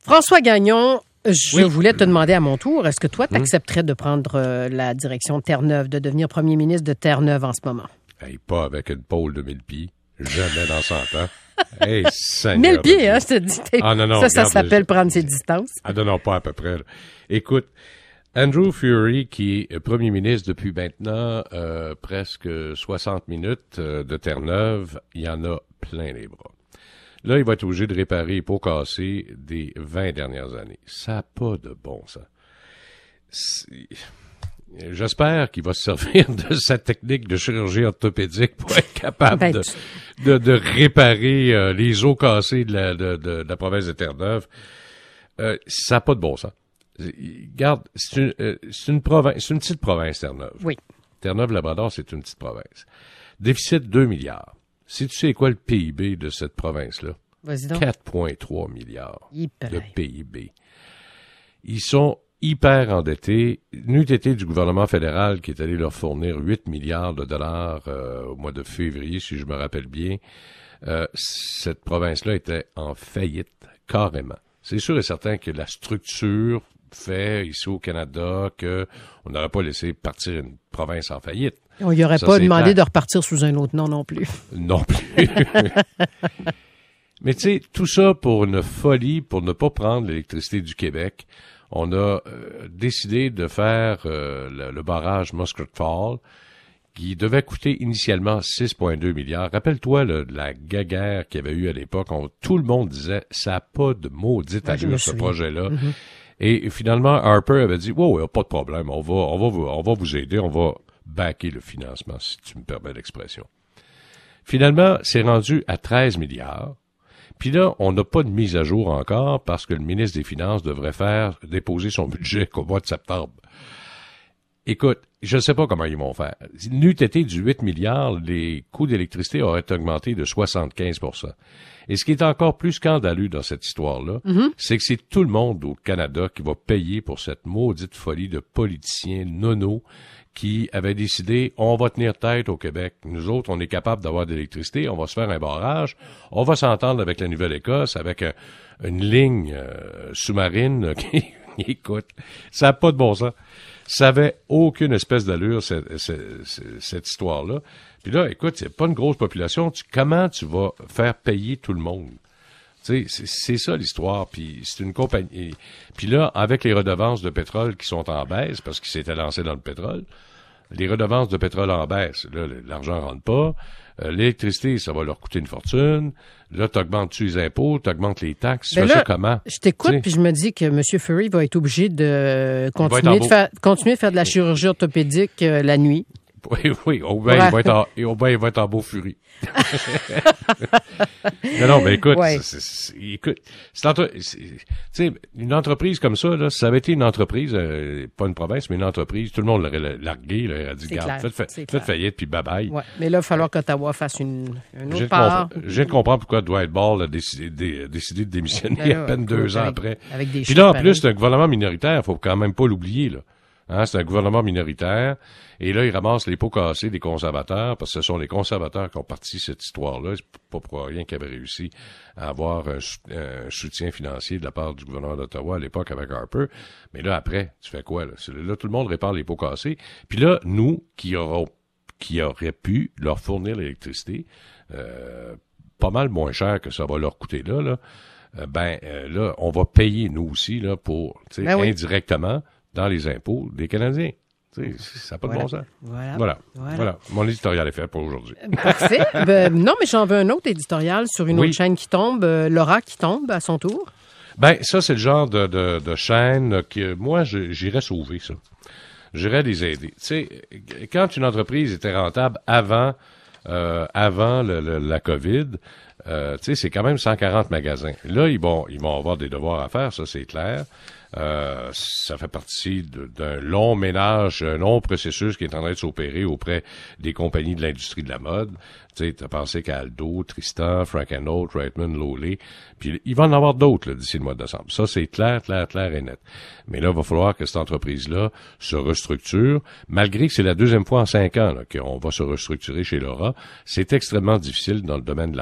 François Gagnon, je Oui. voulais te demander à mon tour, est-ce que toi, tu accepterais de prendre la direction de Terre-Neuve, de devenir premier ministre de Terre-Neuve en ce moment? Hey, pas avec une pôle de 1000 pieds. Jamais dans 100 ans. Hey, Seigneur 1000 pieds, de hein, Dieu. je te dis. Non, ça regarde, s'appelle prendre ses distances. Ah non, pas à peu près. Là. Écoute, Andrew Furey, qui est premier ministre depuis maintenant presque 60 minutes de Terre-Neuve, il y en a plein les bras. Là, il va être obligé de réparer les pots cassés des 20 dernières années. Ça n'a pas de bon sens. J'espère qu'il va se servir de sa technique de chirurgie orthopédique pour être capable de réparer les os cassés de la province de Terre-Neuve. Ça n'a pas de bon sens. Regarde, c'est une petite province, Terre-Neuve. Oui. Terre-Neuve-Labrador, c'est une petite province. Déficit 2 milliards. Si tu sais quoi le PIB de cette province-là? Vas-y donc. 4,3 milliards de Hyper. PIB. Ils sont hyper endettés. N'eût été du gouvernement fédéral qui est allé leur fournir 8 milliards de dollars au mois de février, si je me rappelle bien, cette province-là était en faillite, carrément. C'est sûr et certain que la structure fait ici au Canada qu'on n'aurait pas laissé partir une province en faillite. On lui aurait Ça, pas c'est demandé clair. de repartir sous un autre nom non plus. Non plus. Mais tu sais, tout ça pour une folie, pour ne pas prendre l'électricité du Québec. On a décidé de faire le barrage Musket Fall, qui devait coûter initialement 6,2 milliards. Rappelle-toi la guéguerre qu'il y avait eu à l'époque. Tout le monde disait, ça n'a pas de maudite Ouais, je me allure, ce souviens. projet-là. Et finalement, Harper avait dit, ouais, pas de problème, on va vous aider, on va backer le financement, si tu me permets l'expression. Finalement, c'est rendu à 13 milliards. Puis là, on n'a pas de mise à jour encore parce que le ministre des Finances devrait déposer son budget qu'au mois de septembre. Écoute, je ne sais pas comment ils vont faire. N'eût été du 8 milliards, les coûts d'électricité auraient augmenté de 75%. Et ce qui est encore plus scandaleux dans cette histoire-là, c'est que c'est tout le monde au Canada qui va payer pour cette maudite folie de politiciens nono qui avaient décidé, on va tenir tête au Québec. Nous autres, on est capable d'avoir de l'électricité, on va se faire un barrage, on va s'entendre avec la Nouvelle-Écosse, avec une ligne sous-marine qui, écoute, ça n'a pas de bon sens. Ça avait aucune espèce d'allure, cette histoire-là. Puis là, écoute, c'est pas une grosse population. Comment tu vas faire payer tout le monde? Tu sais, c'est ça l'histoire. Puis c'est une compagnie. Puis là, avec les redevances de pétrole qui sont en baisse, parce qu'ils s'étaient lancés dans le pétrole, les redevances de pétrole en baisse, là, l'argent rentre pas. L'électricité, ça va leur coûter une fortune. Là, t'augmentes-tu les impôts, t'augmentes les taxes, tu fais ça comment? Je t'écoute, Tu sais? puis je me dis que M. Furey va être obligé de va continuer être continuer de faire de la chirurgie orthopédique la nuit. Oui, au bien, il va être en beau furie. non, mais écoute, Ouais. tu sais, une entreprise comme ça, là, si ça avait été une entreprise, pas une province, mais une entreprise, tout le monde l'aurait largué, là, il aurait dit, C'est garde, clair, c'est faites clair. faillite, puis bye-bye. Ouais. Mais là, il va falloir qu'Ottawa fasse une Je autre viens part. je viens de comprendre pourquoi Dwight Ball a décidé de démissionner Ben là, à peine 2 ans avec- après. avec des Puis chiffres là, en pareils. plus, c'est un gouvernement minoritaire, faut quand même pas l'oublier, là. Hein, c'est un gouvernement minoritaire. Et là, ils ramassent les pots cassés des conservateurs, parce que ce sont les conservateurs qui ont parti cette histoire-là. C'est pas pour rien qu'ils avaient réussi à avoir un soutien financier de la part du gouvernement d'Ottawa à l'époque avec Harper. Mais là, après, tu fais quoi, là? Là, tout le monde répare les pots cassés. Puis là, nous, qui auraient pu leur fournir l'électricité, pas mal moins cher que ça va leur coûter là, là, on va payer, nous aussi, là, pour, tu sais, Ben oui. indirectement, dans les impôts des Canadiens. Tu sais, ça n'a pas de bon sens. Voilà. Mon éditorial est fait pour aujourd'hui. Parfait. Non, mais j'en veux un autre éditorial sur une Oui. autre chaîne qui tombe, Laura qui tombe à son tour. Ben, ça, c'est le genre de chaîne que moi, j'irais sauver, ça. J'irais les aider. Tu sais, quand une entreprise était rentable avant la COVID, tu sais, c'est quand même 140 magasins. Là, ils vont avoir des devoirs à faire, ça, c'est clair. Ça fait partie d'un long ménage, un long processus qui est en train de s'opérer auprès des compagnies de l'industrie de la mode. Tu sais, t'as pensé qu'à Aldo, Tristan, Frank & Old, Reitman, Lowley, puis il va en avoir d'autres là, d'ici le mois de décembre. Ça, c'est clair et net. Mais là, il va falloir que cette entreprise-là se restructure, malgré que c'est la deuxième fois en 5 ans là, qu'on va se restructurer chez Laura. C'est extrêmement difficile dans le domaine de la mode.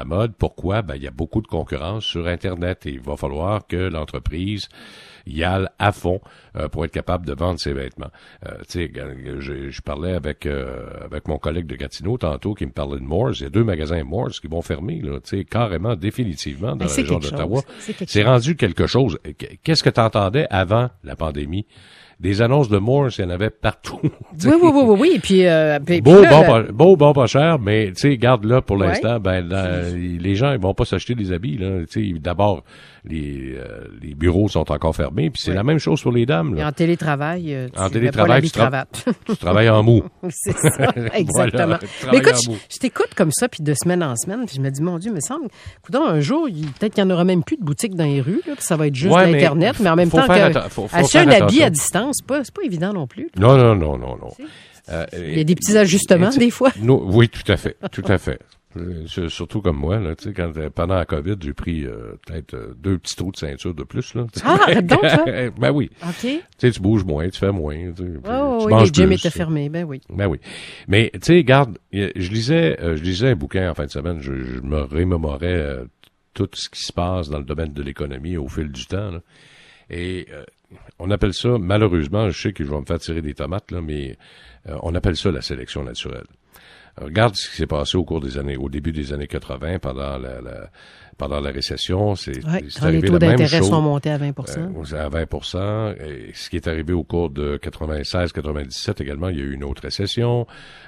Pourquoi? Ben, il y a beaucoup de concurrence sur Internet et il va falloir que l'entreprise y aille à fond pour être capable de vendre ses vêtements. Tu sais, je parlais avec mon collègue de Gatineau tantôt qui me parlait de Moores. Il y a 2 magasins Moores qui vont fermer, là, tu sais, carrément, définitivement, dans la région d'Ottawa. C'est rendu quelque chose. Qu'est-ce que tu entendais avant la pandémie? Des annonces de Moores, il y en avait partout. Oui. Et puis, bon, pas cher, mais tu sais, garde là pour l'instant, les gens ils vont pas s'acheter des habits là. Tu sais, d'abord les bureaux sont encore fermés, puis c'est la même chose pour les dames. Là. Et en télétravail, tu travailles en mou. C'est ça, exactement. Mais écoute, je t'écoute comme ça, puis de semaine en semaine, puis je me dis, mon Dieu, me semble, coudonc, un jour, peut-être qu'il n'y en aura même plus de boutiques dans les rues, là, puis ça va être juste l'Internet, mais en même temps, acheter un habit à distance, c'est pas évident non plus. Non. Il y a des petits ajustements, des fois. Oui, tout à fait. Surtout comme moi, là, tu sais, quand pendant la COVID, j'ai pris peut-être 2 petits trous de ceinture de plus, là. Arrête donc, ça. Ben oui. OK. Tu sais, tu bouges moins, tu fais moins. Tu les gyms étaient fermés, ben oui. Mais tu sais, regarde, je lisais un bouquin en fin de semaine, je me remémorais tout ce qui se passe dans le domaine de l'économie au fil du temps, là. Et on appelle ça, malheureusement, je sais que je vais me faire tirer des tomates, là, mais on appelle ça la sélection naturelle. Regarde ce qui s'est passé au début des années 80, pendant la récession. Quand les taux d'intérêt sont montés à 20%. À 20%. Et ce qui est arrivé au cours de 96-97 également, il y a eu une autre récession.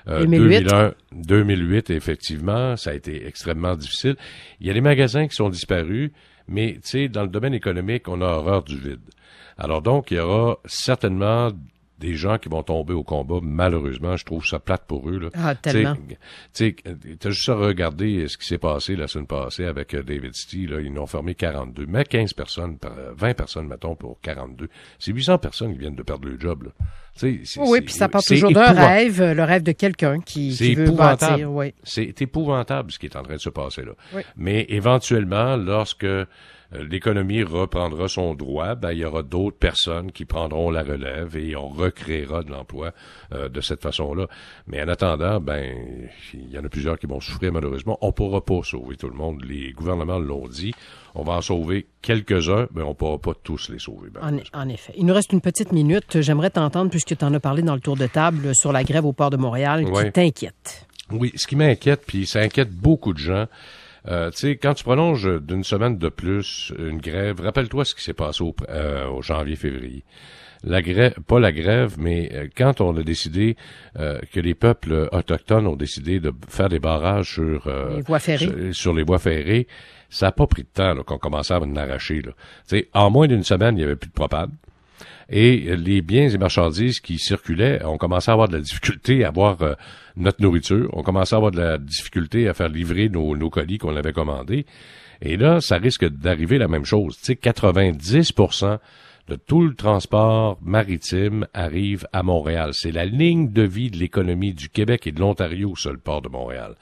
2008, effectivement, ça a été extrêmement difficile. Il y a des magasins qui sont disparus, mais tu sais, dans le domaine économique, on a horreur du vide. Alors donc, il y aura certainement des gens qui vont tomber au combat, malheureusement. Je trouve ça plate pour eux, là. Ah, tellement. Tu sais, t'as juste à regarder ce qui s'est passé la semaine passée avec David City, là. Ils n'ont fermé 42. Mais 15 personnes, 20 personnes, mettons, pour 42. C'est 800 personnes qui viennent de perdre le job, là. Oui, puis ça part toujours d'un rêve, le rêve de quelqu'un qui veut bâtir. Oui. C'est épouvantable ce qui est en train de se passer là. Oui. Mais éventuellement, lorsque l'économie reprendra son droit, ben il y aura d'autres personnes qui prendront la relève et on recréera de l'emploi de cette façon-là. Mais en attendant, ben il y en a plusieurs qui vont souffrir malheureusement. On pourra pas sauver tout le monde. Les gouvernements l'ont dit. On va en sauver quelques-uns, mais on ne pourra pas tous les sauver. En effet. Il nous reste une petite minute. J'aimerais t'entendre, puisque tu en as parlé dans le tour de table, sur la grève au port de Montréal, qui t'inquiète. Oui, ce qui m'inquiète, puis ça inquiète beaucoup de gens. Tu sais, quand tu prolonges d'une semaine de plus une grève, rappelle-toi ce qui s'est passé au janvier-février. La grève, pas la grève, mais quand on a décidé que les peuples autochtones ont décidé de faire des barrages sur les voies ferrées. Sur les voies ferrées, ça n'a pas pris de temps là, qu'on commençait à en arracher. Là. T'sais, en moins d'une semaine, il n'y avait plus de propane. Et les biens et marchandises qui circulaient, on commençait à avoir de la difficulté à avoir notre nourriture. On commençait à avoir de la difficulté à faire livrer nos colis qu'on avait commandés. Et là, ça risque d'arriver la même chose. Tu sais, 90% de tout le transport maritime arrive à Montréal. C'est la ligne de vie de l'économie du Québec et de l'Ontario, ça, le port de Montréal.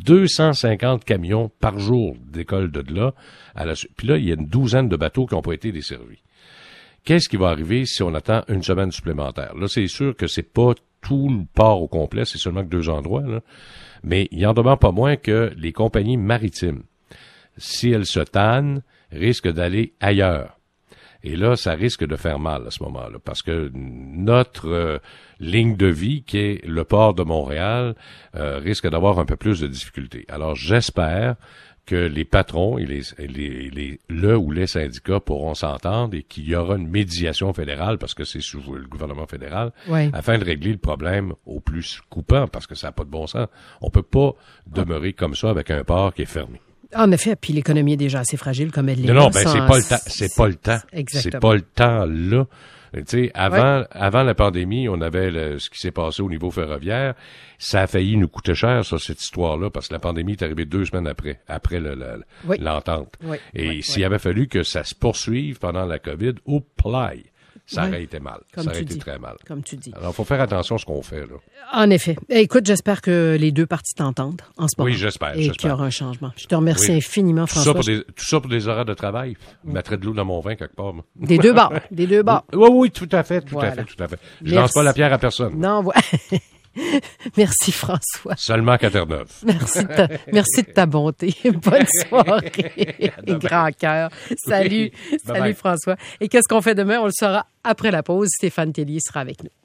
250 camions par jour décollent de là. Puis là, il y a une douzaine de bateaux qui n'ont pas été desservis. Qu'est-ce qui va arriver si on attend une semaine supplémentaire? Là, c'est sûr que c'est pas tout le port au complet, c'est seulement que 2 endroits, là. Mais il en demeure pas moins que les compagnies maritimes, si elles se tannent, risquent d'aller ailleurs. Et là, ça risque de faire mal à ce moment-là, parce que notre ligne de vie, qui est le port de Montréal, risque d'avoir un peu plus de difficultés. Alors, j'espère que les patrons et les syndicats pourront s'entendre et qu'il y aura une médiation fédérale, parce que c'est sous le gouvernement fédéral, afin de régler le problème au plus coupant, parce que ça n'a pas de bon sens. On peut pas demeurer comme ça avec un port qui est fermé. En effet, puis l'économie est déjà assez fragile comme elle l'est. Non, ben c'est pas le temps. C'est pas le temps. Exactement. C'est pas le temps là. Tu sais, avant la pandémie, on avait ce qui s'est passé au niveau ferroviaire. Ça a failli nous coûter cher, ça, cette histoire-là, parce que la pandémie est arrivée 2 semaines après l'entente. Et s'il avait fallu que ça se poursuive pendant la COVID, ça aurait été mal. Ça aurait été très mal. Comme tu dis. Alors, il faut faire attention à ce qu'on fait, là. En effet. Écoute, j'espère que les deux parties t'entendent en ce moment. Oui, j'espère. Et qu'il y aura un changement. Je te remercie infiniment, François. Tout ça pour des horaires de travail. Je mettrais de l'eau dans mon vin quelque part. Moi. Des deux bords. Oui, tout à fait. Je lance pas la pierre à personne. Non, Merci, François. Seulement qu'à Terre-Neuve. Merci de ta bonté. Bonne soirée. Grand cœur. Salut. Salut, François. Et qu'est-ce qu'on fait demain? On le saura après la pause. Stéphane Tellier sera avec nous.